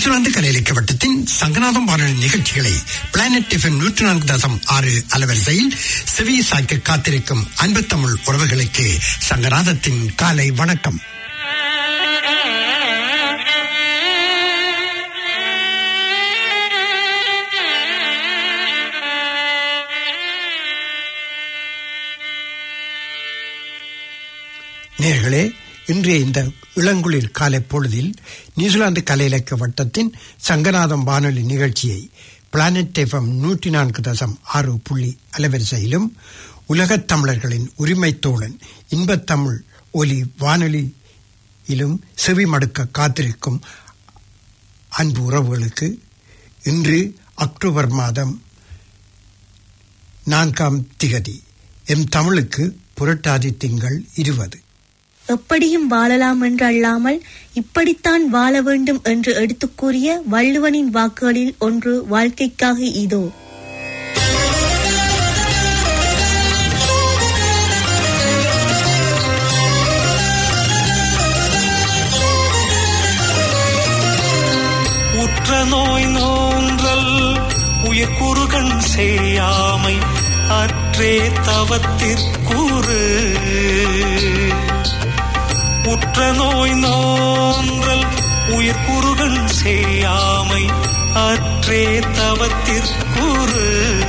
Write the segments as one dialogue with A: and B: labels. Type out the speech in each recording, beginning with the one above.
A: New Zealand கலையிலக்கிய வட்டத்தின் சங்கநாதம் வானொலி நிகழ்ச்சிகளை பிளானட் FM 104.6 அலைவரிசையில் செவி சாய்க்க காத்திருக்கும் அன்பு தமிழ் உறவுகளுக்கு சங்கநாதத்தின் காலை வணக்கம். நேயர்களே, இன்றைய இந்த இளங்குளிர் காலை பொழுதில் நியூசிலாந்து கலை இலக்கிய வட்டத்தின் சங்கநாதம் வானொலி நிகழ்ச்சியை பிளானட் FM 104.6 அலைவரிசையிலும் உலகத் தமிழர்களின் உரிமை தோழன் இன்பத்தமிழ் ஒலி வானொலியிலும் செவி மடுக்க காத்திருக்கும் அன்பு உறவுகளுக்கு இன்று அக்டோபர் மாதம் 4ஆம் திகதி எம் தமிழுக்கு புரட்டாதி திங்கள் 20.
B: எப்படியும் வாழலாம் என்று அல்லாமல் இப்படித்தான் வாழ வேண்டும் என்று எடுத்துக் கூறிய வள்ளுவனின் வாக்குகளில் ஒன்று வாழ்க்கைக்காக இதோ.
C: உற்ற நோய் நோன்றல் உயர்குறுகண் செய்யாமை அற்றே தவத்திற்கூறு. உற்ற நோய் நோன்றல் உயிர்குறுகண் செய்யாமை அற்றே தவத்திற்கூறு.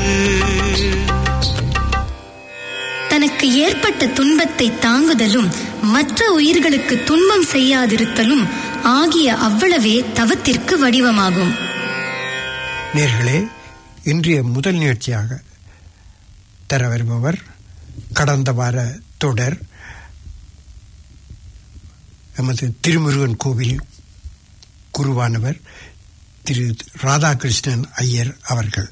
D: தனக்கு ஏற்பட்ட துன்பத்தை தாங்குதலும் மற்ற உயிர்களுக்கு துன்பம் செய்யாதிருத்தலும் ஆகிய அவ்வளவே தவத்திற்கு வடிவமாகும்.
A: நேர்களே, இன்றைய முதல் நிகழ்ச்சியாக தர வருபவர் கடந்த வார தொடர் நமது திருமுருகன் கோவில் குருவானவர் திரு ராதாகிருஷ்ணன் ஐயர் அவர்கள்.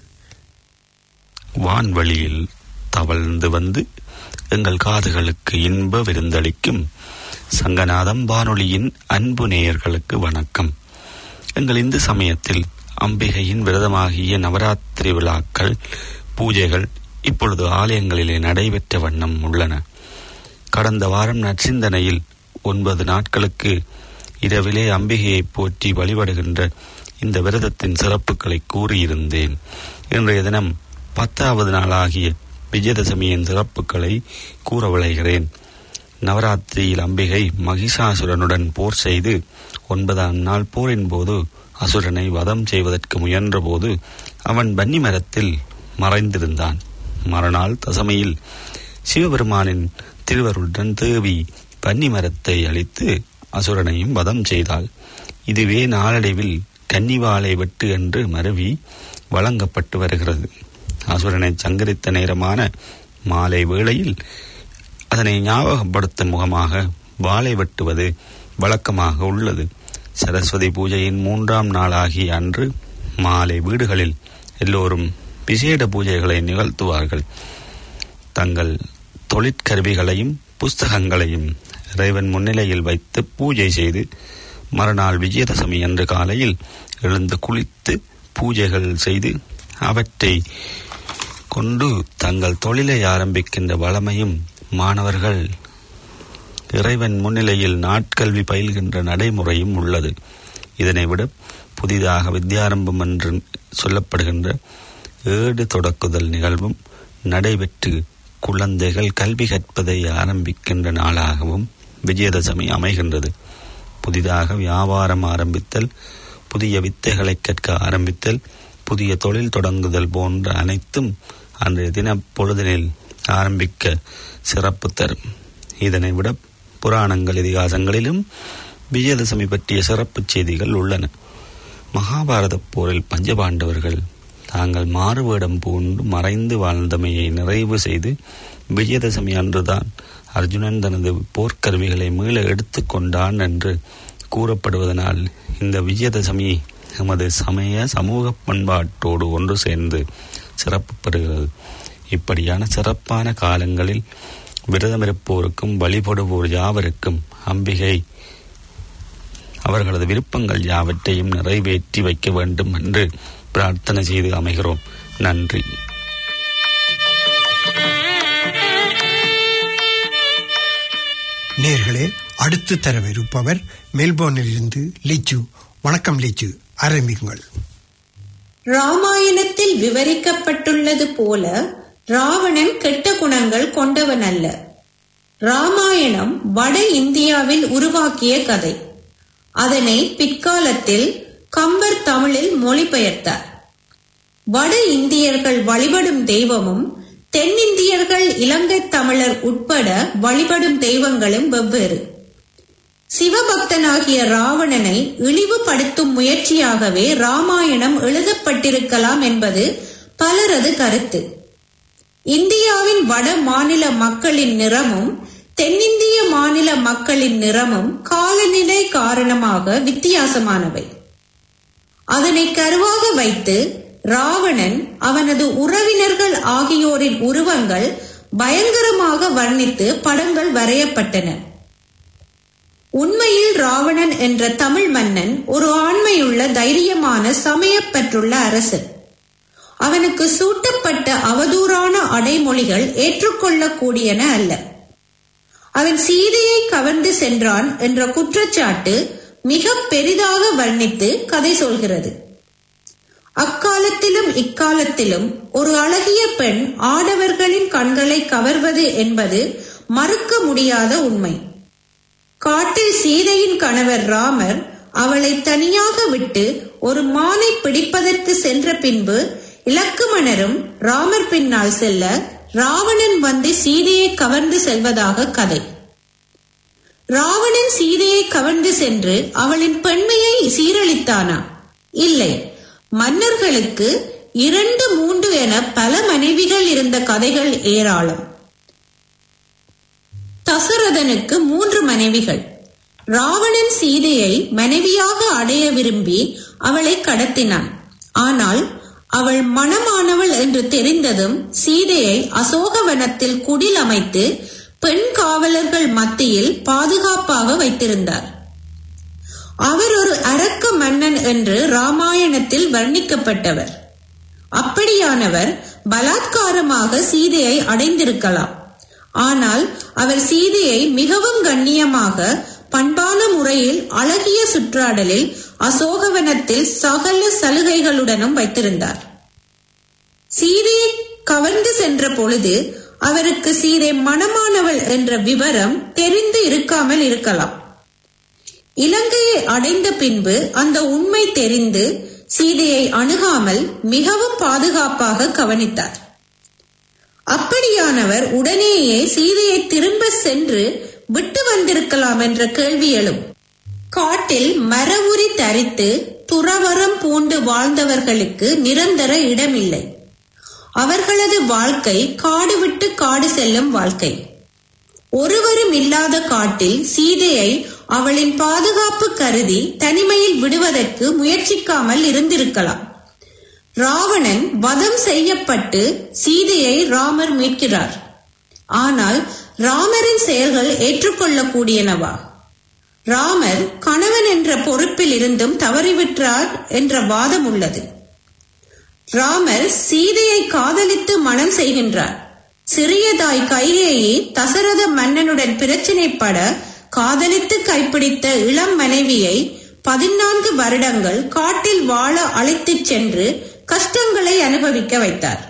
E: வான்வழியில் தவழ்ந்து வந்து எங்கள் காதுகளுக்கு இன்ப விருந்தளிக்கும் சங்கநாதம் வானொலியின் அன்பு நேயர்களுக்கு வணக்கம். எங்கள் இந்து சமயத்தில் அம்பிகையின் விரதமாகிய நவராத்திரி விழாக்கள் பூஜைகள் இப்பொழுது ஆலயங்களிலே நடைபெற்ற வண்ணம் உள்ளன. கடந்த வாரம் நற்சிந்தனையில் 9 நாட்களுக்கு இரவிலே அம்பிகையை போற்றி வழிபடுகின்ற இந்த விரதத்தின் சிறப்புகளை கூறியிருந்தேன். இன்றைய தினம் 10வது நாளாகிய விஜயதசமியின் சிறப்புகளை கூற விளைகிறேன். நவராத்திரியில் அம்பிகை மகிஷாசுரனுடன் போர் செய்து 9ஆம் நாள் போரின் போது அசுரனை வதம் செய்வதற்கு முயன்ற போது அவன் பன்னி மரத்தில் மறைந்திருந்தான். மறுநாள் தசமியில் சிவபெருமானின் திருவருடன் தேவி பன்னி மரத்தை அழித்து அசுரனையும் வதம் செய்தாள். இதுவே நாளடைவில் கன்னிவாளை வெட்டு என்று மருவி வழங்கப்பட்டு வருகிறது. அசுரனை சங்கரித்த நேரமான மாலை வேளையில் அதனை ஞாபகப்படுத்தும் முகமாக வாளை வெட்டுவது வழக்கமாக உள்ளது. சரஸ்வதி பூஜையின் 3ஆம் நாளாகிய அன்று மாலை வீடுகளில் எல்லோரும் விசேட பூஜைகளை நிகழ்த்துவார்கள். தங்கள் தொழிற்கருவிகளையும் புஸ்தகங்களையும் இறைவன் முன்னிலையில் வைத்து பூஜை செய்து மறுநாள் விஜயதசமி அன்று காலையில் எழுந்து குளித்து பூஜைகள் செய்து அவற்றை கொண்டு தங்கள் தொழிலை ஆரம்பிக்கின்ற வளமையும் மாணவர்கள் இறைவன் முன்னிலையில் நாட்கல்வி பயில்கின்ற நடைமுறையும் உள்ளது. இதனை விட புதிதாக வித்யாரம்பம் என்று சொல்லப்படுகின்ற ஏடு தொடக்குதல் நிகழ்வும் நடைபெற்று குழந்தைகள் கல்வி கற்பதை ஆரம்பிக்கின்ற நாளாகவும் விஜயதசமி அமைகின்றது. புதிதாக வியாபாரம் ஆரம்பித்தல், புதிய வித்தைகளை கற்க ஆரம்பித்தல், புதிய தொழில் தொடங்குதல் போன்ற அனைத்தும் அன்றைய தின பொழுதினில் ஆரம்பிக்க சிறப்பு தரும். இதனை விட புராணங்கள் இதிகாசங்களிலும் விஜயதசமி பற்றிய சிறப்பு செய்திகள் உள்ளன. மகாபாரத போரில் பஞ்சபாண்டவர்கள் தாங்கள் மாறுவேடம் பூண்டு மறைந்து வாழ்ந்தமையை நிறைவு செய்து விஜயதசமி அன்றுதான் அர்ஜுனன் தனது போர்க்கருவிகளை மீள எடுத்து கொண்டான் என்று கூறப்படுவதனால் இந்த விஜயதசமி எமது சமய சமூக பண்பாட்டோடு ஒன்று சேர்ந்து சிறப்பு பெறுகிறது. இப்படியான சிறப்பான காலங்களில் விரதமிருப்போருக்கும் வழிபடுவோர் யாவருக்கும் அம்பிகை அவர்களது விருப்பங்கள் யாவற்றையும் நிறைவேற்றி வைக்க வேண்டும் என்று பிரார்த்தனை செய்து அமைகிறோம். நன்றி.
A: நேர்களே, அடுத்து தரவிருப்பவர் மெல்போர்னிலிருந்து லிச்சு. வணக்கம் லிச்சு. ஆரம்பிக்குங்கள்.
F: ராமாயணத்தில் விவரிக்கப்பட்டுள்ளது போல ராவணன் கெட்ட குணங்கள் கொண்டவன் அல்ல. ராமாயணம் வட இந்தியாவில் உருவாக்கிய கதை. அதனை பிற்காலத்தில் கம்பர் தமிழில் மொழிபெயர்த்தார். வட இந்தியர்கள் வழிபடும் தெய்வமும் தென்னிந்தியர்கள் இலங்கை தமிழர் உட்பட வழிபடும் தெய்வங்களும் வெவ்வேறு. சிவபக்தனாகிய ராவணனை இழிவுபடுத்தும் முயற்சியாகவே ராமாயணம் எழுதப்பட்டிருக்கலாம் என்பது பலரது கருத்து. இந்தியாவின் வட மாநில மக்களின் நிறமும் தென்னிந்திய மாநில மக்களின் நிறமும் காலநிலை காரணமாக வித்தியாசமானவை. அதனை கருவாக வைத்து ராவணன், அவனது உறவினர்கள் ஆகியோரின் உருவங்கள் பயங்கரமாக வர்ணித்து படங்கள் வரையப்பட்டன. உண்மையில் ராவணன் என்ற தமிழ் மன்னன் ஒரு ஆண்மையுள்ள தைரியமான சமயப்பற்றுள்ள அரசன். அவனுக்கு சூட்டப்பட்ட அவதூறான அடைமொழிகள் ஏற்றுக்கொள்ளக்கூடியன அல்ல. அவன் சீதையை கவர்ந்து சென்றான் என்ற குற்றச்சாட்டு மிக பெரிதாக வர்ணித்து கதை சொல்கிறது. அக்காலத்திலும் இக்காலத்திலும் ஒரு அழகிய பெண் ஆடவர்களின் கண்களை கவர்வது என்பது மறுக்க முடியாத உண்மை. காட்டில் சீதையின் கணவர் ராமர் அவளை தனியாக விட்டு ஒரு மானை பிடிப்பதற்கு சென்ற பின்பு இலக்குமணரும் ராமர் பின்னால் செல்ல ராவணன் வந்து சீதையை கவர்ந்து செல்வதாக கதை. ராவணன் சீதையை கவர்ந்து சென்று அவளின் பெண்மையை சீரழித்தானா? இல்லை. மன்னர்களுக்கு 2, 3 என பல மனைவிகள் இருந்த கதைகள் ஏராளம். தசரதனுக்கு 3 மனைவிகள். ராவணன் சீதையை மனைவியாக அடைய விரும்பி அவளை கடத்தினான். ஆனால் அவள் மணமானவள் என்று தெரிந்ததும் சீதையை அசோகவனத்தில் குடில் அமைத்து பெண் காவலர்கள் மத்தியில் பாதுகாப்பாக வைத்திருந்தார். அவர் ஒரு அரக்க மன்னன் என்று ராமாயணத்தில் வர்ணிக்கப்பட்டவர். அப்படியானவர் பலாத்காரமாக சீதையை அடைந்திருக்கலாம். ஆனால் அவர் சீதையை மிகவும் கண்ணியமாக பண்பான முறையில் அழகிய சுற்றாடலில் அசோகவனத்தில் சகல சலுகைகளுடனும் வைத்திருந்தார். சீதையை கவர்ந்து சென்ற பொழுது அவருக்கு சீதை மணமானவள் என்ற விவரம் தெரிந்து இருக்காமல் இருக்கலாம். இலங்கையை அடைந்த பின்பு அந்த உண்மை தெரிந்து சீதையை அணுகாமல் மிகவும் பாதுகாப்பாக கவனித்தார். அப்படியானவர் உடனேயே சீதையை திரும்ப சென்று விட்டு வந்திருக்கலாம் என்ற கேள்வி எழும். காட்டில் மரவுரி தரித்து துறவரம் பூண்டு வாழ்ந்தவர்களுக்கு நிரந்தர இடமில்லை. அவர்களது வாழ்க்கை காடு விட்டு காடு செல்லும் வாழ்க்கை. ஒருவரும் இல்லாத காட்டில் சீதையை அவளின் பாதுகாப்பு கருதி தனிமையில் விடுவதற்கு முயற்சிக்காமல் இருந்திருக்கலாம். ராவணன் வதம் செய்யப்பட்டு சீதையை ராமர் மீட்கிறார். ஆனால் ராமரின் செயல்கள் ஏற்றுக்கொள்ளக்கூடியனவா? ராமர் கணவன் என்ற பொறுப்பில் இருந்தும் தவறிவிட்டார் என்ற வாதம் உள்ளது. ராமர் சீதையை காதலித்து மணம் செய்கின்றார். சிறியதாய் கைகேயி தசரத மன்னனுடன் பிரச்சினைப்பட காதலித்து கைப்பிடித்த இளம் மனைவியை 14 வருடங்கள் காட்டில் வாழ அழைத்துச் சென்று கஷ்டங்களை அனுபவிக்க வைத்தார்.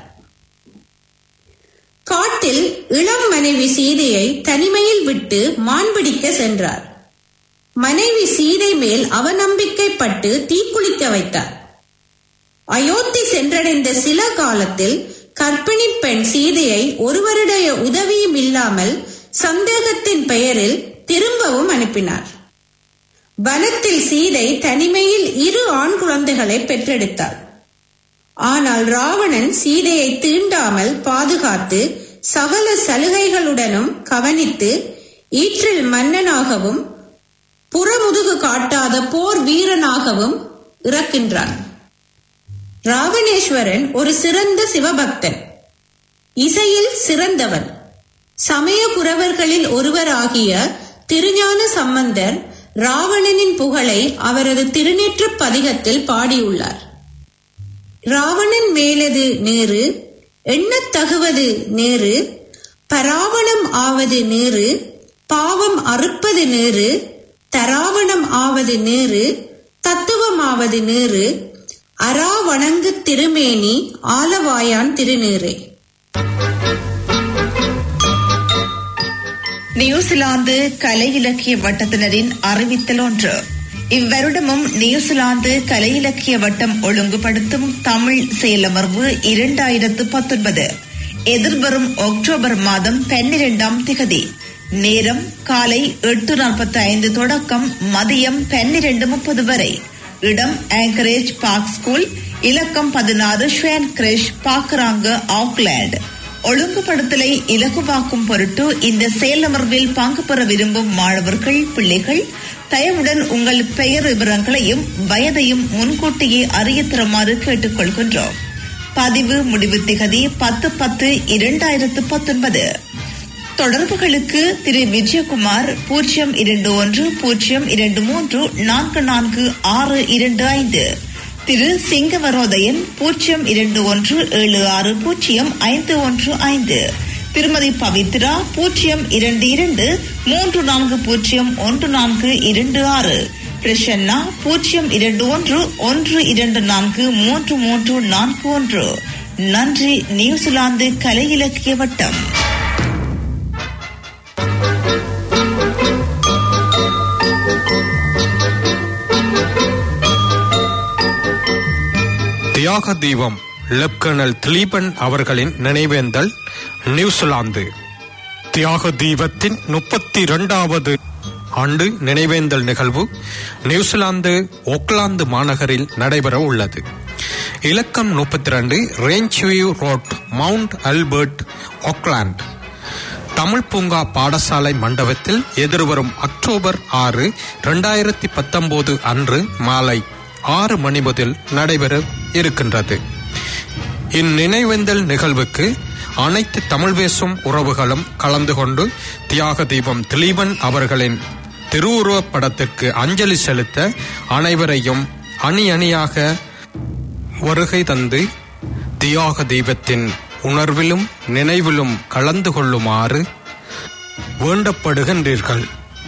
F: காட்டில் இளம் மனைவி சீதையை தனிமையில் விட்டு மான்பிடிக்க சென்றார். மனைவி சீதை மேல் அவநம்பிக்கைப்பட்டு தீக்குளிக்க வைத்தார். அயோத்தி சென்றடைந்த சில காலத்தில் கர்ப்பிணி பெண் சீதையை ஒருவருடைய உதவியும் இல்லாமல் சந்தேகத்தின் பெயரில் திரும்பவும் அனுப்பினார். வனத்தில் சீதை தனிமையில் 2 ஆண் குழந்தைகளை பெற்றெடுத்தார். ஆனால் ராவணன் சீதையை தீண்டாமல் பாதுகாத்து சகல சலுகைகளுடனும் கவனித்து ஈற்றில் மன்னனாகவும் புறமுதுகு காட்டாத போர் வீரனாகவும் இறக்கின்றான். ராவணேஸ்வரன் ஒரு சிறந்த சிவபக்தன், இசையில் சிறந்தவன். சமய புரவர்களில் ஒருவராகிய திருஞான சம்பந்தர் ராவணனின் புகழை அவரது திருநெற்று பதிகத்தில் பாடியுள்ளார். ராவணன் மேலது நேரு, எண்ணத்தகுவது நேரு, பராவணம் ஆவது நேரு, பாவம் அறுப்பது நேரு, தராவணம் ஆவது நேரு, தத்துவமாவது நீறு, அரா வணங்கு திருமேனி ஆலவாயான் திருநீரே.
G: நியூசிலாந்து கலை இலக்கிய வட்டத்தினரின் அறிவித்தல் ஒன்று. இவ்வருடமும் நியூசிலாந்து கலை இலக்கிய வட்டம் ஒழுங்குபடுத்தும் தமிழ் செயலமர்வு 2019 எதிர்வரும் அக்டோபர் மாதம் 12ஆம் திகதி. நேரம் காலை 8:45 தொடக்கம் மதியம் 12:30 வரை. இடம் ஆங்கரேஜ் பார்க் ஸ்கூல், இலக்கம் 16 ஷ்வேன் கிரஷ், பாக்கராங்க, ஆக்லாந்து. ஒழுங்குபடுத்தலை இலகுவாக்கும் பொருட்டு இந்த செயலமர்வில் பங்கு பெற விரும்பும் மாணவர்கள், பிள்ளைகள் தயவுடன் உங்கள் பெயர் விவரங்களையும் வயதையும் முன்கூட்டியே அறிய தருமாறு கேட்டுக்கொள்கின்றோம். பதிவு முடிவு திகதி 10/10/2019. தொடர்புகளுக்கு திரு விஜயகுமார் 021023444625, திரு சிங்கவரோதயன் 0217605115, திருமதி பவித்ரா 0223401426, பிரசன்னா 0211243341. நன்றி. நியூசிலாந்து கலை இலக்கிய வட்டம்.
H: தியாக தீபம் லெப்டினன்ட் திலீபன் அவர்களின் நினைவேந்தல், நியூசிலாந்து. தியாக தீபத்தின் 32வது ஆண்டு நினைவேந்தல் நிகழ்வு நியூசிலாந்து ஆக்லாந்து மாநகரில் நடைபெற உள்ளது. இலக்கம் 32 Range View Road, Mount Albert, Auckland. Tamil பூங்கா பாடசாலை மண்டபத்தில் எதிர்வரும் அக்டோபர் 6, 2019 அன்று மாலை 6 மணி முதல் நடைபெற இருக்கின்றது. இந்நினைவேந்தல் நிகழ்வுக்கு அனைத்து தமிழ் பேசும் உறவுகளும் கலந்து கொண்டு தியாக தீபம் திலீபன் அவர்களின் திருவுருவப் படத்திற்கு அஞ்சலி செலுத்த அனைவரையும் அணி அணியாக வருகை தந்து தியாக தீபத்தின் உணர்விலும் நினைவிலும் கலந்து கொள்ளுமாறு வேண்டப்படுகின்றீர்கள்.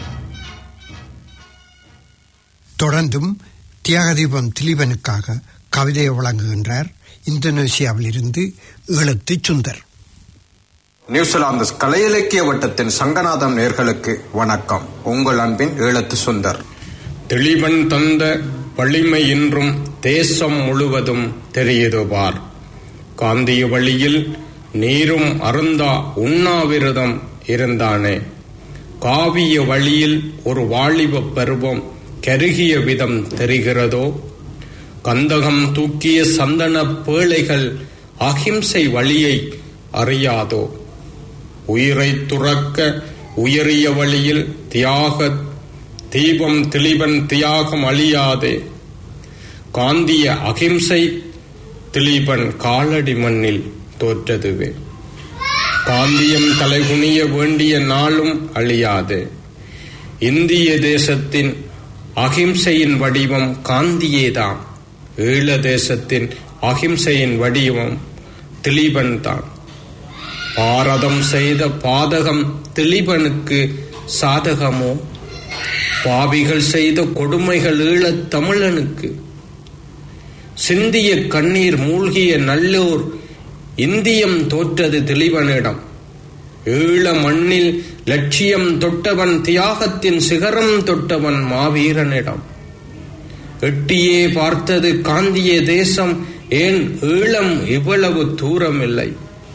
A: தொடர்ந்தும் தியாகதீபம் திலீபனுக்காக கவிதையை வழங்குகின்றார் இந்தோனேசியாவில் இருந்து ஈழத்து சுந்தர்.
I: நியூசிலாந்து கலை இலக்கிய வட்டத்தின் சங்கநாதம் நேர்களுக்கு வணக்கம். உங்கள் அன்பின் ஈழத்து சுந்தர்.
H: திலீபன் தந்த வலிமை இன்றும் தேசம் முழுவதும் தெரியுது பார். காந்திய வழியில் நீரும் அருந்தா உண்ணாவிரதம் இருந்தானே. காவிய வழியில் ஒரு வாலிப பருவம் கருகிய விதம் தெரிகிறதோ. கந்தகம் தூக்கிய சந்தன பேழைகள் அகிம்சை வழியை அறியாதோ. உயிரை துறக்க உயரிய வழியில் தியாக தீபம் திலீபன் தியாகம் அழியாதே. காந்திய அகிம்சை திலீபன் காலடி மண்ணில் தோற்றதுவே. காந்தியம் தலைகுனிய வேண்டிய நாளும் அழியாதே. இந்திய தேசத்தின் அகிம்சையின் வடிவம் காந்தியேதான். ஈழ தேசத்தின் அகிம்சையின் வடிவம் திலீபன் தான். பாரதம் செய்த பாதகம் திலீபனுக்கு சாதகமோ? பாவிகள் செய்த கொடுமைகள் ஈழத் தமிழனுக்கு. சிந்திய கண்ணீர் மூழ்கிய நல்லோர் இந்தியம் தோற்றது திலீபனிடம். ஈழ மண்ணில் லட்சியம் தொட்டவன், தியாகத்தின் சிகரம் தொட்டவன் மாவீரனிடம். எட்டியே பார்த்தது காந்திய தேசம், ஏன் ஈழம் இவ்வளவு தூரமில்லை.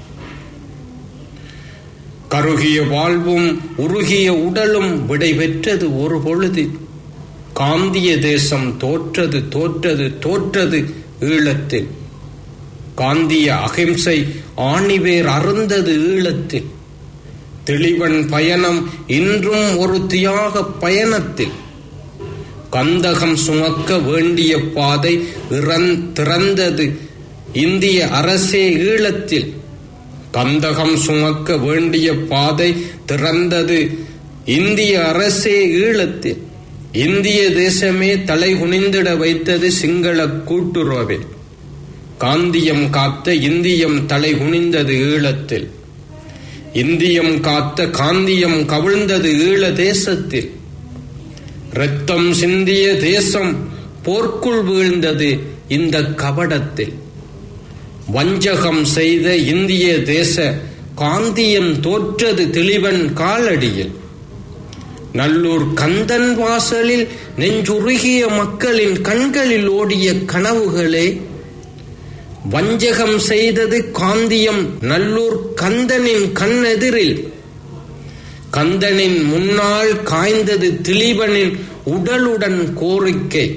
H: கருகிய வாழ்வும் உருகிய உடலும் விடை பெற்றது ஒரு பொழுது. காந்திய தேசம் தோற்றது தோற்றது தோற்றது ஈழத்தில். காந்திய அகிம்சை ஆணிவேர் அருந்தது ஈழத்தில். திலீபன் பயணம் இன்றும் ஒரு தியாக பயணத்தில். கந்தகம் சுமக்க வேண்டிய பாதை திறந்தது இந்திய அரசே ஈழத்தில். கந்தகம் சுமக்க வேண்டிய பாதை திறந்தது இந்திய அரசே ஈழத்தில். இந்திய தேசமே தலை குனிந்திட வைத்தது சிங்கள கூட்டுறவே. காந்தியம் காத்த இந்தியம் தலை குனிந்தது ஈழத்தில். இந்தியம் காத்த காந்தியம் கவிழ்ந்தது ஈழ தேசத்தில். இரத்தம் சிந்திய தேசம் போர்க்குள் வீழ்ந்தது இந்த கபடத்தில். வஞ்சகம் செய்த இந்திய தேச காந்தியம் தோற்றது தெளிவன் காலடியில். நல்லூர் கந்தன் வாசலில் நெஞ்சுருகிய மக்களின் கண்களில் ஓடிய கனவுகளே, வஞ்சகம் செய்தது காந்தியம் நல்லூர் கந்தனின் கண்ணெதிரில். கந்தனின் முன்னால் காய்ந்தது திலீபனின் உடலுடன் கோரிக்கை.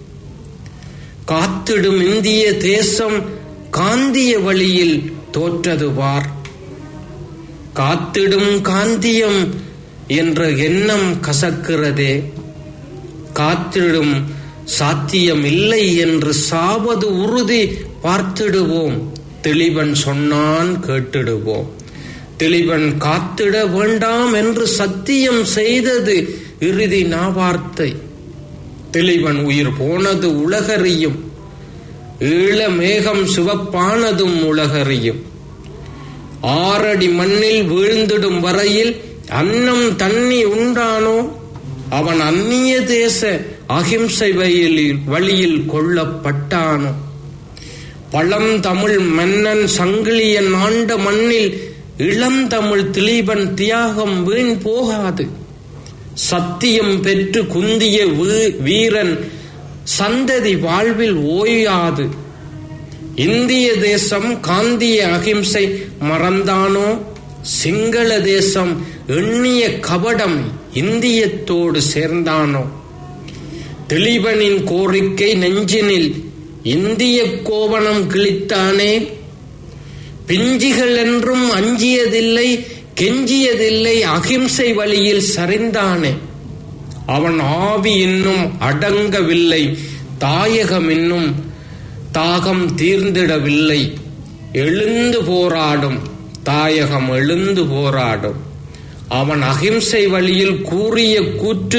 H: காத்திடும் இந்திய தேசம் காந்திய வழியில் தோற்றதுவார். காத்திடும் காந்தியம் என்ற எண்ணம் கசக்கிறதே. காத்திடும் சாத்தியம் இல்லை என்று சாவது உறுதி பார்த்திடுவோம். திலீபன் சொன்னான் கேட்டிடுவோம். திலீபன் காத்திட வேண்டாம் என்று சத்தியம் செய்தது இறுதி நாவார்த்தை. திலீபன் உயிர் போனது உலகறியும். ஈழ மேகம் சிவப்பானதும் உலகறியும். 6 அடி மண்ணில் வீழ்ந்திடும் வரையில் அன்னம் தண்ணி உண்டானோ அவன் அந்நிய தேச அகிம்சை வழியில் கொல்லப்பட்டானோ. பழந்தமிழ் மன்னன் சங்கிலியன் ஆண்ட மண்ணில் இளந்தமிழ் திலீபன் தியாகம் வீண் போகாது. சத்தியம் பெற்று குந்திய வீரன் சந்ததி வாழ்வில் ஓயாது. இந்திய தேசம் காந்திய அகிம்சை மறந்தானோ. சிங்கள தேசம் எண்ணிய கபடம் இந்தியத்தோடு சேர்ந்தானோ. திலீபனின் கோரிக்கை நெஞ்சினில் இந்திய கோவணம் கிழித்தானே. பிஞ்சிகள் என்றும் அஞ்சியதில்லை, கெஞ்சியதில்லை, அகிம்சை வழியில் சரிந்தானே. அவன் ஆவி இன்னும் அடங்கவில்லை, தாயகம் இன்னும் தாகம் தீர்ந்திடவில்லை. எழுந்து போராடும் தாயகம், எழுந்து போராடும். அவன் அகிம்சை வழியில் கூறிய கூற்று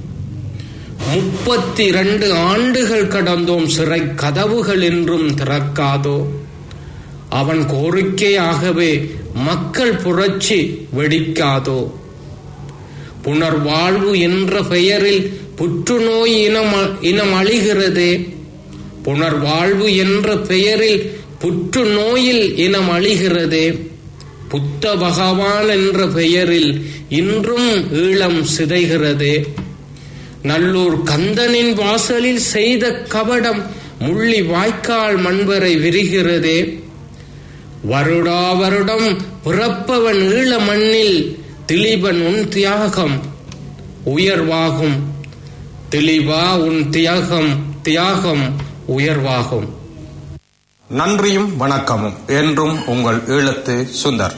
H: 32 ஆண்டுகள் கடந்தோம், சிறை கதவுகள் என்றும் திறக்காதோ. அவன் கோரிக்கையாகவே மக்கள் புரட்சி வெடிக்காதோ. புனர்வாழ்வு என்ற பெயரில் புற்றுநோய் இனம் அழிகிறதே. புனர்வாழ்வு என்ற பெயரில் புற்றுநோயில் இனம் அழிகிறதே. புத்த பகவான் என்ற பெயரில் இன்றும் ஈழம் சிதைகிறதே. நல்லூர் கந்தனின் வாசலில் செய்த கபடம் முள்ளி வாய்க்கால் மண்வரை விரிகிறதே. வருடா வருடம் பிறப்பவன் ஈழ மண்ணில் திலீபன் உன் தியாகம் உயர்வாகும். திலீபா உன் தியாகம் உயர்வாகும்.
I: நன்றியும் வணக்கமும். என்றும் உங்கள் ஈழத்து சுந்தர்.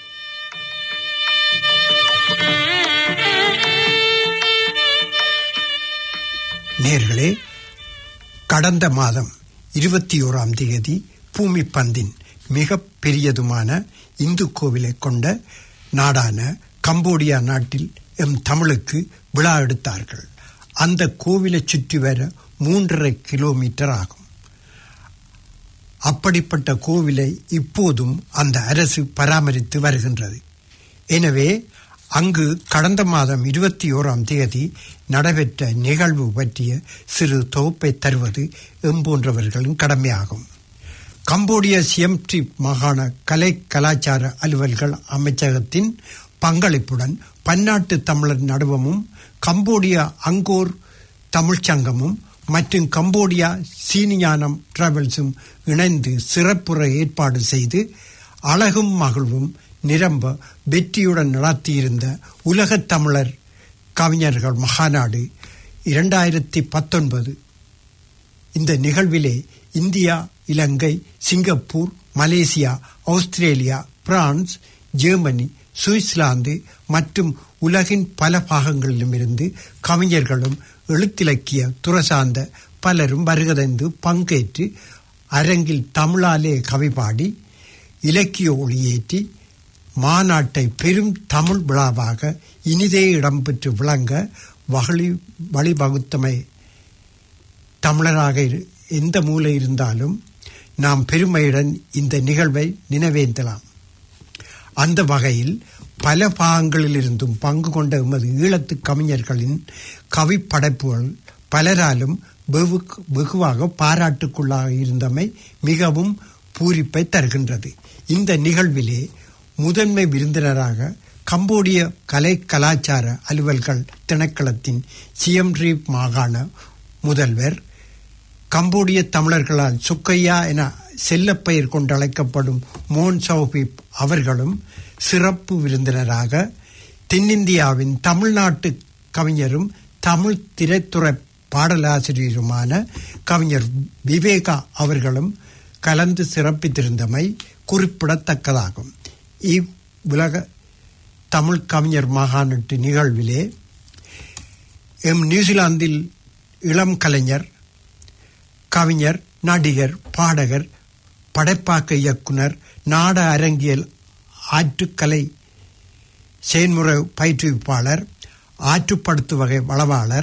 A: நேர்களே, கடந்த மாதம் 21ஆம் தேதி பூமி பந்தின் மிக பெரியதுமான இந்து கோவிலை கொண்ட நாடான கம்போடியா நாட்டில் எம் தமிழுக்கு விழா எடுத்தார்கள். அந்த கோவிலை சுற்றி வர 3.5 கிலோமீட்டர் ஆகும். அப்படிப்பட்ட கோவிலை இப்போதும் அந்த அரசு பராமரித்து வருகின்றது. எனவே அங்கு கடந்த மாதம் 21ஆம் தேதி நடைபெற்ற நிகழ்வு பற்றிய சிறு தொகுப்பை தருவது எம்போன்றவர்களின் கடமையாகும். கம்போடிய சியம்ட்ரிப் மாகாண கலை கலாச்சார அலுவல்கள் அமைச்சகத்தின் பங்களிப்புடன் பன்னாட்டு தமிழர் நடுவமும் கம்போடியா அங்கோர் தமிழ்ச்சங்கமும் மற்றும் கம்போடியா சீனியானம் டிராவல்ஸும் இணைந்து சிறப்புற ஏற்பாடு செய்து அழகும் மகிழ்வும் நிரம்ப வெற்றியுடன் நடத்தியிருந்த உலகத் தமிழர் கவிஞர்கள் மகாநாடு 2019. இந்த நிகழ்விலே India, Ilangai, Singapore, Malaysia, Australia, France, Germany, Switzerland மற்றும் உலகின் பல பாகங்களிலுமிருந்து கவிஞர்களும் எழுத்திலக்கிய துறை சார்ந்த பலரும் வருகதந்து பங்கேற்று அரங்கில் தமிழாலே கவிபாடி இலக்கிய ஒளியேற்றி மாநாட்டை பெரும் தமிழ் விழாவாக இனிதே இடம்பெற்று விளங்க வழிவகுத்தமை தமிழராக எந்த மூலை இருந்தாலும் நாம் பெருமையுடன் இந்த நிகழ்வை நினைவேந்தலாம். அந்த வகையில் பல பாகங்களிலிருந்தும் பங்கு கொண்ட எமது ஈழத்து கவிஞர்களின் கவி படைப்புகள் பலராலும் வெகுவாக பாராட்டுக்குள்ளாக இருந்தமை மிகவும் பூரிப்பை தருகின்றது. இந்த நிகழ்விலே முதன்மை விருந்தினராக கம்போடிய கலை கலாச்சார அலுவல்கள் திணைக்களத்தின் சியம் ரீப் மாகாண முதல்வர், கம்போடிய தமிழர்களால் சுக்கையா என செல்லப்பெயர் கொண்டு அழைக்கப்படும் மோன் சௌபிப் அவர்களும் சிறப்பு விருந்தினராக தென்னிந்தியாவின் தமிழ்நாட்டு கவிஞரும் தமிழ் திரைத்துறை பாடலாசிரியருமான கவிஞர் விவேகா அவர்களும் கலந்து சிறப்பித்திருந்தமை குறிப்பிடத்தக்கதாகும். இவ்வுலக தமிழ் கவிஞர் மாநாட்டு நிகழ்விலே நியூசிலாந்தில் இளம் கலைஞர், கவிஞர், நடிகர், பாடகர், படைப்பாக்க இயக்குனர், நாட அரங்கியல் ஆற்றுக்கலை செயல்முறை பயிற்றுவிப்பாளர், ஆற்றுப்படுத்துவகை வளவாளர்,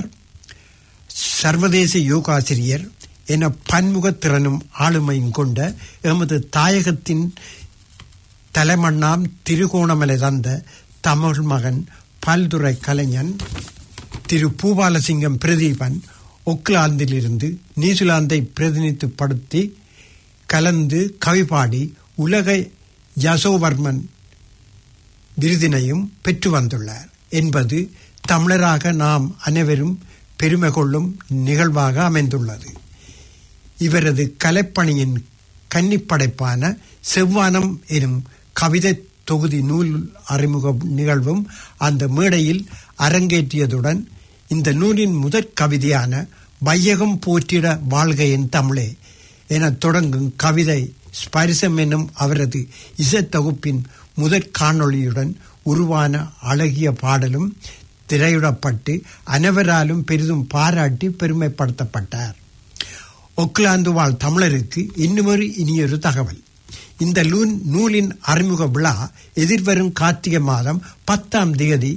A: சர்வதேச யோகாசிரியர் என பன்முகத்திறனும் ஆளுமையும் கொண்ட எமது தாயகத்தின் தலைமண்ணாம் திருகோணமலை தந்த தமிழ் மகன் பல்துறை கலைஞன் திரு பூபாலசிங்கம் பிரதீபன் ஒக்லாந்திலிருந்து நியூசிலாந்தை பிரதிநிதித்துவப்படுத்தி கலந்து கவிபாடி உலக யசோவர்மன் விருதினையும் பெற்று வந்துள்ளார் என்பது தமிழராக நாம் அனைவரும் பெருமை கொள்ளும் நிகழ்வாக அமைந்துள்ளது. இவரது கலைப்பணியின் கன்னிப்படைப்பான செவ்வானம் எனும் கவிதை தொகுதி நூல் அறிமுக நிகழ்வும் அந்த மேடையில் அரங்கேற்றியதுடன் இந்த நூலின் முதற் கவிதையான வையகம் போற்றிட வாழ்கையின் தமிழே என தொடங்கும் கவிதை ஸ்பரிசம் என்னும் அவரது இசைத்தொகுப்பின் முதற் காணொளியுடன் உருவான அழகிய பாடலும் திரையிடப்பட்டு அனைவராலும் பெரிதும் பாராட்டி பெருமைப்படுத்தப்பட்டார். ஒக்லாந்து வாழ் தமிழருக்கு இன்னுமொரு இனியொரு தகவல். இந்த நூலின் அறிமுக விழா எதிர்வரும் கார்த்திகை மாதம் 10ஆம் தேதி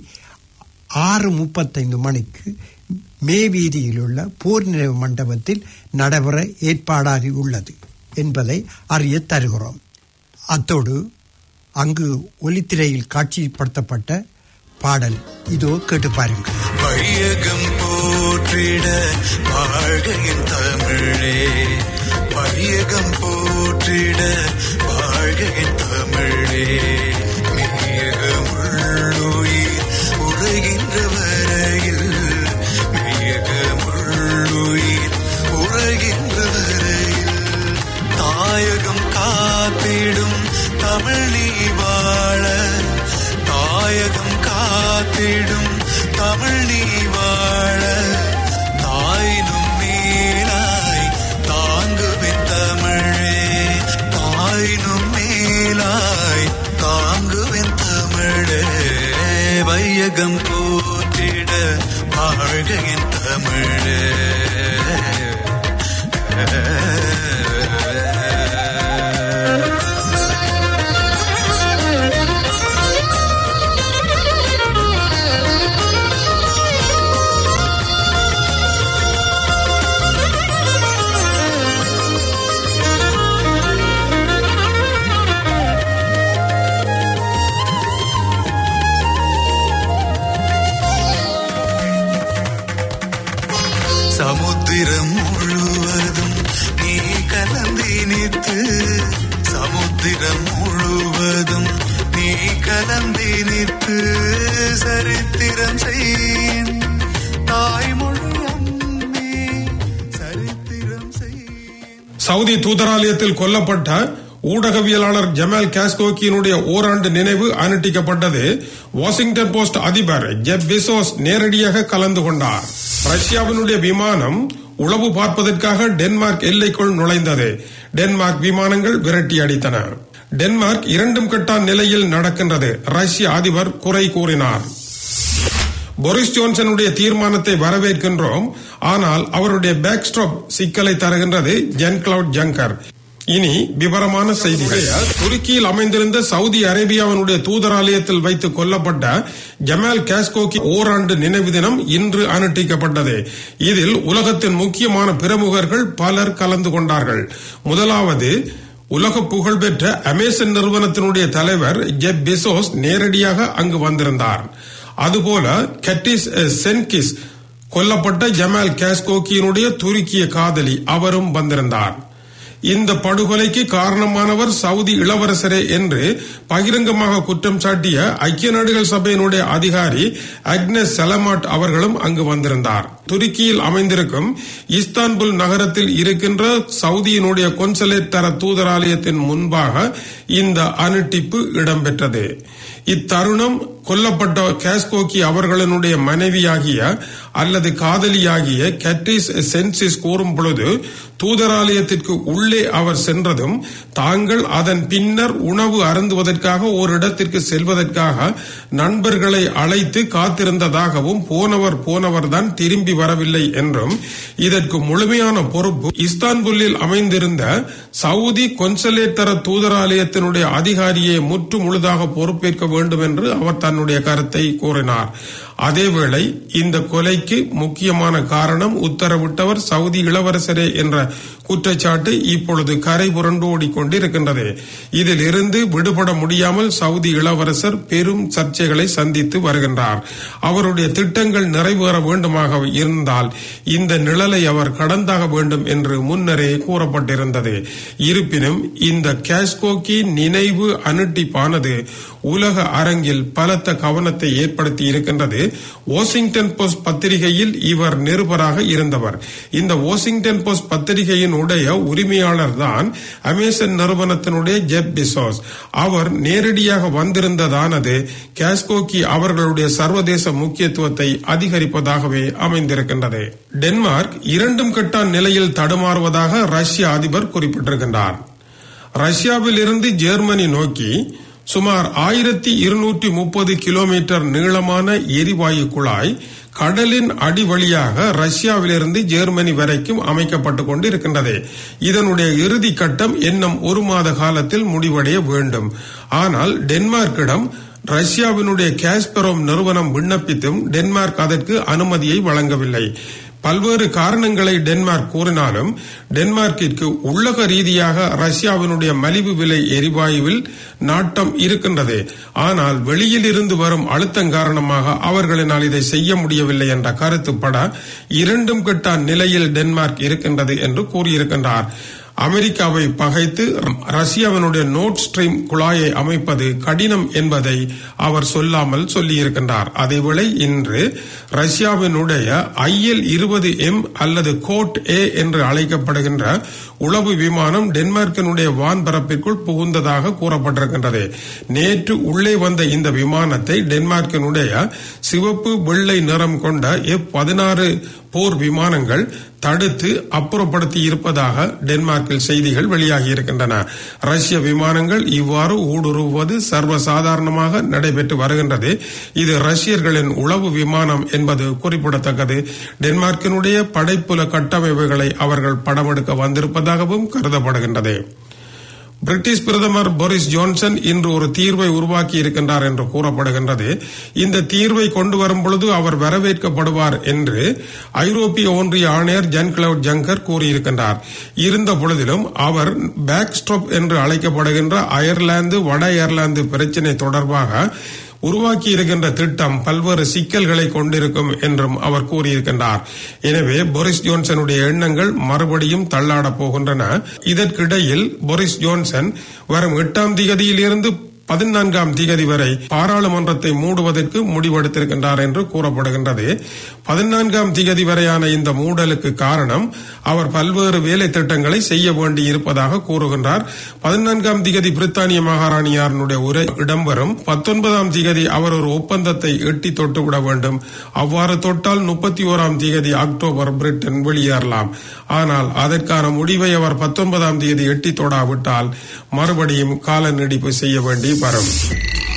A: 6:35 மணிக்கு மே வீதியில் உள்ள போர் நினைவு மண்டபத்தில் நடைபெற ஏற்பாடாகி உள்ளது என்பதை அறிய தருகிறோம். அத்தோடு அங்கு ஒலித்திரையில் காட்சிப்படுத்தப்பட்ட பாடல் இதோ கேட்டு பாருங்கள்.
J: வையகம் போற்றிட வாழ்கையின் தமிழே, வையகம் போற்றிட வாழ்கையின் தமிழே, மெய்யகமுள்ளுயிர் உலகின்ற வரையில், மெய்யகமுள்ளுயிர் உலகின்ற வரையில், தாயகம் காத்திடும் தமிழ் நீ வாழ, தாயகம் காத்திடும் தமிழ் நீ வாழ, தாயினும் மேலாய் தாங்குவின் தமிழே, தாயினும் மேலாய் தாங்குவின் தமிழே, வையகம் போற்றிட வாழ்கையின் தமிழே. சமுத்திரம் முழுவதும் நீ கலந்தினித்து, சமுத்திரம் முழுவதும் நீ கலந்தினித்து, சரித்திரம் செய்யும் தாய்மொழி அம்மே, சரித்திரம் செய்யும்.
K: சவுதி தூதராலயத்தில் கொல்லப்பட்ட ஊடகவியலாளர் ஜமால் காஸ்கோக்கியினுடைய ஓராண்டு நினைவு அனுஷ்டிக்கப்பட்டது. வாஷிங்டன் போஸ்ட் அதிபர் ஜெப் பெசோஸ் நேரடியாக கலந்து கொண்டார். ரஷ்யாவினுடைய விமானம் உளவு பார்ப்பதற்காக டென்மார்க் எல்லைக்குள் நுழைந்தது. டென்மார்க் விமானங்கள் விரட்டி அடித்தன. டென்மார்க் இரண்டும் கட்டான் நிலையில் நடக்கின்றது. ரஷ்ய அதிபர் குறை கூறினார். போரிஸ் ஜான்சனுடைய தீர்மானத்தை வரவேற்கின்றோம், ஆனால் அவருடைய பேக்ஸ்டாப் சிக்கலை தருகின்றது ஜென் கிளவுட் ஜங்கர். இனி விவரமான செய்திகள். துருக்கியில் அமைந்திருந்த சவுதி அரேபியாவினுடைய தூதராலயத்தில் வைத்து கொல்லப்பட்ட ஜமால் காஸ்கோக்கி ஓராண்டு நினைவு தினம் இன்று அனுஷ்டிக்கப்பட்டது. இதில் உலகத்தின் முக்கியமான பிரமுகர்கள் பலர் கலந்து கொண்டார்கள். முதலாவது உலக புகழ்பெற்ற அமேசான் நிறுவனத்தினுடைய தலைவர் ஜெப் பெசோஸ் நேரடியாக அங்கு வந்திருந்தார். அதுபோல கட்டிஸ் சென்கிஸ் கொல்லப்பட்ட ஜமால் காஸ்கோக்கியினுடைய துருக்கிய காதலி அவரும் வந்திருந்தார். இந்த படுகொலைக்கு காரணமானவர் சவுதி இளவரசரே என்று பகிரங்கமாக குற்றம் சாட்டிய ஐக்கிய நாடுகள் சபையினுடைய அதிகாரி அக்னஸ் சலமாட் அவர்களும் அங்கு வந்திருந்தார். துருக்கியில் அமைந்திருக்கும் இஸ்தான்புல் நகரத்தில் இருக்கின்ற சவுதியினுடைய கொன்சலேட் தர தூதராலயத்தின் முன்பாக இந்த அனுட்டிப்பு இடம்பெற்றது. இத்தருணம் கொல்லப்பட்ட காஸ்கோக்கி அவர்களுடைய மனைவியாகிய அல்லது காதலியாகிய கேட்ரிஸ் சென்சிஸ் கூறும் பொழுது, தூதராலயத்திற்கு உள்ளே அவர் சென்றதும் தாங்கள் அதன் பின்னர் உணவு அருந்துவதற்காக ஒரு இடத்திற்கு செல்வதற்காக நண்பர்களை அழைத்து காத்திருந்ததாகவும் போனவர் தான் திரும்பி வரவில்லை என்றும் இதற்கு முழுமையான பொறுப்பு இஸ்தான்புல்லில் அமைந்திருந்த சவுதி கொன்சலேட் தர தூதராலயத்தினுடைய அதிகாரியை முற்று முழுதாக பொறுப்பேற்க வேண்டும் என்று அவர் தன்னுடைய கருத்தை கூறினார். அதேவேளை இந்த கொலைக்கு முக்கியமான காரணம் உத்தரவிட்டவர் சவுதி இளவரசரே என்ற குற்றச்சாட்டு இப்பொழுது கரை புரண்டு ஓடிக்கொண்டிருக்கின்றது. இதில் இருந்து விடுபட முடியாமல் சவுதி இளவரசர் பெரும் சர்ச்சைகளை சந்தித்து வருகின்றார். அவருடைய திட்டங்கள் நிறைவேற வேண்டுமாக இருந்தால் இந்த நிழலை அவர் கடந்தாக வேண்டும் என்று முன்னரே கூறப்பட்டிருந்தது. இருப்பினும் இந்த காஸ்கோக்கி நினைவு அனுட்டிப்பானது உலக அரங்கில் பலத்த கவனத்தை ஏற்படுத்தி இருக்கின்றது. வாஷிங்டன் போஸ்ட் பத்திரிகையில் இவர் நிருபராக இருந்தவர். இந்த வாஷிங்டன் போஸ்ட் பத்திரிகையின் உடைய உரிமையாளர் தான் அமேசான் நிறுவனத்தினுடைய ஜெப் பெசோஸ். அவர் நேரடியாக வந்திருந்ததானது காஸ்கோக்கி அவர்களுடைய சர்வதேச முக்கியத்துவத்தை அதிகரிப்பதாகவே அமைந்திருக்கின்றது. டென்மார்க் இரண்டும் கட்ட நிலையில் தடுமாறுவதாக ரஷ்ய அதிபர் குறிப்பிட்டிருக்கின்றார். ரஷ்யாவில் இருந்து ஜெர்மனி நோக்கி சுமார் 1230 கிலோமீட்டர் நீளமான எரிவாயு குழாய் கடலின் அடி வழியாக ரஷ்யாவிலிருந்து ஜெர்மனி வரைக்கும் அமைக்கப்பட்டுக் கொண்டு இருக்கின்றது. இதனுடைய இறுதி கட்டம் இன்னும் 1 மாத காலத்தில் முடிவடைய வேண்டும். ஆனால் டென்மார்க்கிடம் ரஷ்யாவினுடைய காஸ்பரோம் நிறுவனம் விண்ணப்பித்தும் டென்மார்க் அதற்கு அனுமதியை வழங்கவில்லை. பல்வேறு காரணங்களை டென்மார்க் கூறினாலும் டென்மார்க்கிற்கு உள்ளக ரீதியாக ரஷ்யாவினுடைய மலிவு விலை எரிவாயுவில் நாட்டம் இருக்கின்றது. ஆனால் வெளியில் இருந்து வரும் அழுத்தம் காரணமாக அவர்களினால் இதை செய்ய முடியவில்லை என்ற கருத்துப்பட இரண்டும் கட்ட நிலையில் டென்மார்க் இருக்கின்றது என்று கூறியிருக்கின்றார். அமெரிக்காவை பகைத்து ரஷ்யாவினுடைய நோர்ட் ஸ்ட்ரீம் குழாயை அமைப்பது கடினம் என்பதை அவர் சொல்லாமல் சொல்லியிருக்கின்றார். அதேவேளை இன்று ரஷ்யாவினுடைய IL-20M அல்லது கோட் ஏ என்று அழைக்கப்படுகின்ற உளவு விமானம் டென்மார்க்கினுடைய வான்பரப்பிற்குள் புகுந்ததாக கூறப்பட்டிருக்கின்றது. நேற்று உள்ளே வந்த இந்த விமானத்தை டென்மார்க்கினுடைய சிவப்பு வெள்ளை நிறம் கொண்ட F-16 போர் விமானங்கள் தடுத்து அப்புறப்படுத்தி இருப்பதாக டென்மார்க்கில் செய்திகள் வெளியாகி இருக்கின்றன. ரஷ்ய விமானங்கள் இவ்வாறு ஊடுருவது சர்வசாதாரணமாக நடைபெற்று வருகின்றது. இது ரஷ்யர்களின் உளவு விமானம் என்பது குறிப்பிடத்தக்கது. டென்மார்க்கினுடைய படைப்புல கட்டமைப்புகளை அவர்கள் படமெடுக்க வந்திருப்பதாகவும் கருதப்படுகின்றது. பிரிட்டிஷ் பிரதமர் போரிஸ் ஜான்சன் இன்று ஒரு தீர்வை உருவாக்கி இருக்கின்றார் என்று கூறப்படுகின்றது. இந்த தீர்வை கொண்டு வரும் பொழுது அவர் வரவேற்கப்படுவார் என்று ஐரோப்பிய ஒன்றிய ஆணையர் ஜன் கிளவுட் ஜங்கர் கூறியிருக்கின்றார். இருந்த பொழுதிலும் அவர் பேக்ஸ்டாப் என்று அழைக்கப்படுகின்ற அயர்லாந்து வட அயர்லாந்து பிரச்சினை தொடர்பாக உருவாக்கி இருக்கின்ற திட்டம் பல்வேறு சிக்கல்களை கொண்டிருக்கும் என்றும் அவர் கூறியிருக்கின்றார். எனவே போரிஸ் ஜான்சனுடைய எண்ணங்கள் மறுபடியும் தள்ளாடப் போகின்றன. இதற்கிடையில் போரிஸ் ஜான்சன் வரும் 8ஆம் தேதியிலிருந்து 14ஆம் தேதி வரை பாராளுமன்றத்தை மூடுவதற்கு முடிவெடுத்திருக்கின்றார் என்று கூறப்படுகின்றது. 14ஆம் தேதி வரையான இந்த மூடலுக்கு காரணம் அவர் பல்வேறு வேலை திட்டங்களை செய்ய வேண்டி இருப்பதாக கூறுகின்றார். 14ஆம் தேதி பிரித்தானிய மகாராணியாருடைய உரை இடம்பெறும். 19ஆம் தேதி அவர் ஒரு ஒப்பந்தத்தை எட்டி தொட்டுவிட வேண்டும். அவ்வாறு தொட்டால் 31ஆம் தேதி அக்டோபர் பிரிட்டன் வெளியேறலாம். ஆனால் அதற்கான முடிவை அவர் 19ஆம் தேதி எட்டி தொடாவிட்டால் மறுபடியும் கால நீடிப்பு செய்ய வேண்டி வரும்.